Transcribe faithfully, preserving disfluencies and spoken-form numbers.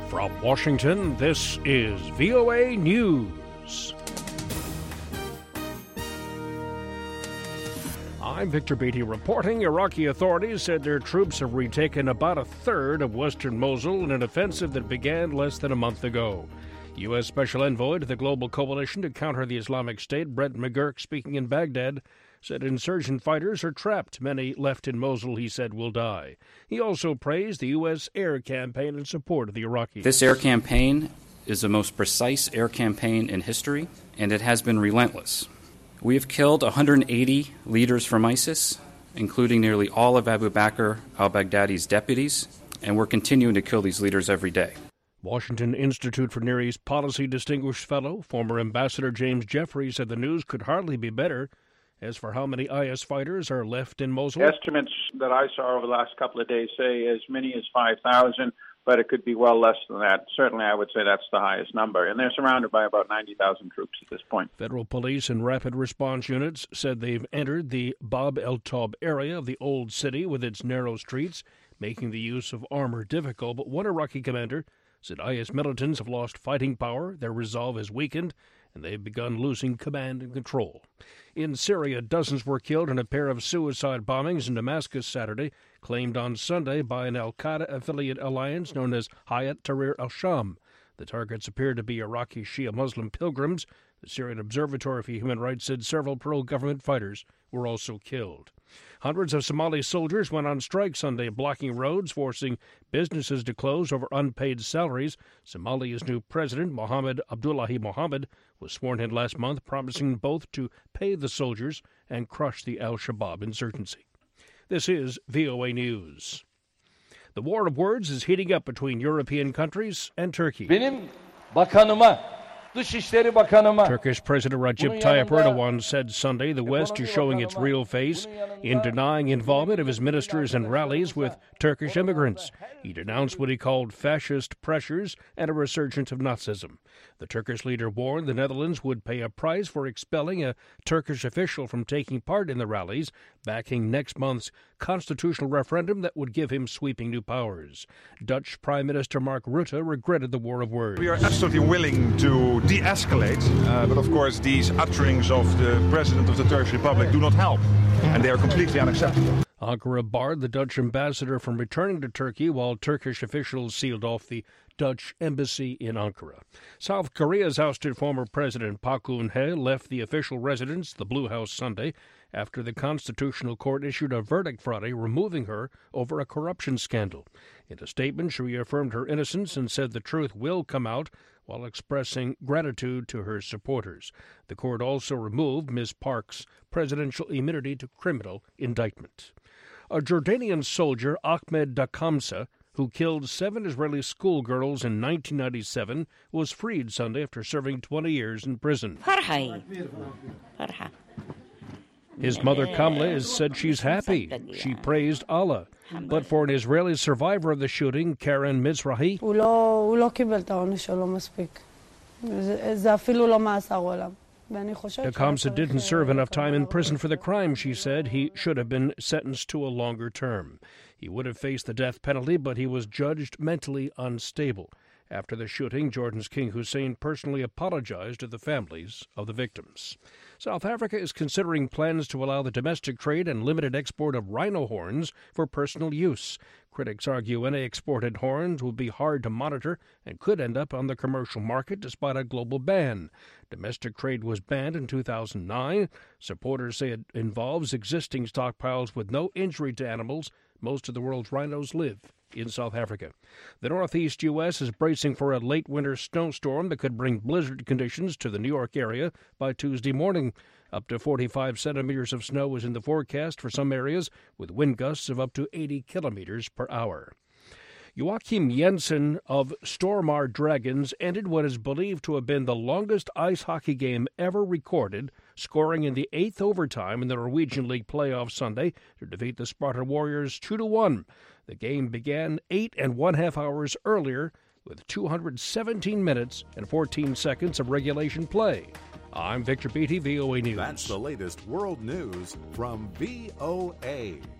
From Washington, this is V O A News. I'm Victor Beatty reporting. Iraqi authorities said their troops have retaken about a third of western Mosul in an offensive that began less than a month ago. U S. Special Envoy to the Global Coalition to counter the Islamic State, Brent McGurk, speaking in Baghdad, said insurgent fighters are trapped. Many left in Mosul, he said, will die. He also praised the U S air campaign in support of the Iraqis. This air campaign is the most precise air campaign in history, and it has been relentless. We have killed one hundred eighty leaders from ISIS, including nearly all of Abu Bakr al-Baghdadi's deputies, and we're continuing to kill these leaders every day. Washington Institute for Near East Policy Distinguished Fellow, former Ambassador James Jeffrey, said the news could hardly be better. As for how many I S fighters are left in Mosul? Estimates that I saw over the last couple of days say as many as five thousand, but it could be well less than that. Certainly, I would say that's the highest number. And they're surrounded by about ninety thousand troops at this point. Federal police and rapid response units said they've entered the Bab el-Taub area of the old city with its narrow streets, making the use of armor difficult. But one Iraqi commander said I S militants have lost fighting power, their resolve is weakened, and they've begun losing command and control. In Syria, dozens were killed in a pair of suicide bombings in Damascus Saturday, claimed on Sunday by an al-Qaeda affiliate alliance known as Hayat Tahrir al-Sham. The targets appear to be Iraqi Shia Muslim pilgrims. The Syrian Observatory for Human Rights said several pro-government fighters were also killed. Hundreds of Somali soldiers went on strike Sunday, blocking roads, forcing businesses to close over unpaid salaries. Somalia's new president, Mohamed Abdullahi Mohamed, was sworn in last month, promising both to pay the soldiers and crush the al-Shabaab insurgency. This is V O A News. The war of words is heating up between European countries and Turkey. Benim bakanıma, Dışişleri Bakanıma. Turkish President Recep Tayyip Erdogan said Sunday the West is showing its real face in denying involvement of his ministers in rallies with Turkish immigrants. He denounced what he called fascist pressures and a resurgence of Nazism. The Turkish leader warned the Netherlands would pay a price for expelling a Turkish official from taking part in the rallies, backing next month's constitutional referendum that would give him sweeping new powers. Dutch Prime Minister Mark Rutte regretted the war of words. We are absolutely willing to de-escalate, uh, but of course these utterings of the President of the Turkish Republic do not help, and they are completely unacceptable. Ankara barred the Dutch ambassador from returning to Turkey while Turkish officials sealed off the Dutch embassy in Ankara. South Korea's ousted former President Park Geun-hye left the official residence, the Blue House, Sunday after the Constitutional Court issued a verdict Friday removing her over a corruption scandal. In a statement, she reaffirmed her innocence and said the truth will come out while expressing gratitude to her supporters. The court also removed Miz Park's presidential immunity to criminal indictment. A Jordanian soldier, Ahmed Dakamsa, who killed seven Israeli schoolgirls in nineteen ninety-seven, was freed Sunday after serving twenty years in prison. His mother, Kamla, has said she's happy. She praised Allah. But for an Israeli survivor of the shooting, Karen Mizrahi, Dakamsa didn't serve enough time in prison for the crime, she said. He should have been sentenced to a longer term. He would have faced the death penalty, but he was judged mentally unstable. After the shooting, Jordan's King Hussein personally apologized to the families of the victims. South Africa is considering plans to allow the domestic trade and limited export of rhino horns for personal use. Critics argue any exported horns will be hard to monitor and could end up on the commercial market despite a global ban. Domestic trade was banned in two thousand nine. Supporters say it involves existing stockpiles with no injury to animals. Most of the world's rhinos live in South Africa. The Northeast U S is bracing for a late winter snowstorm that could bring blizzard conditions to the New York area by Tuesday morning. Up to forty-five centimeters of snow is in the forecast for some areas, with wind gusts of up to eighty kilometers per hour. Joachim Jensen of Stormar Dragons ended what is believed to have been the longest ice hockey game ever recorded, scoring in the eighth overtime in the Norwegian League playoffs Sunday to defeat the Sparta Warriors two to one. The game began eight and one half hours earlier with two hundred seventeen minutes and fourteen seconds of regulation play. I'm Victor Beatty, V O A News. That's the latest world news from V O A.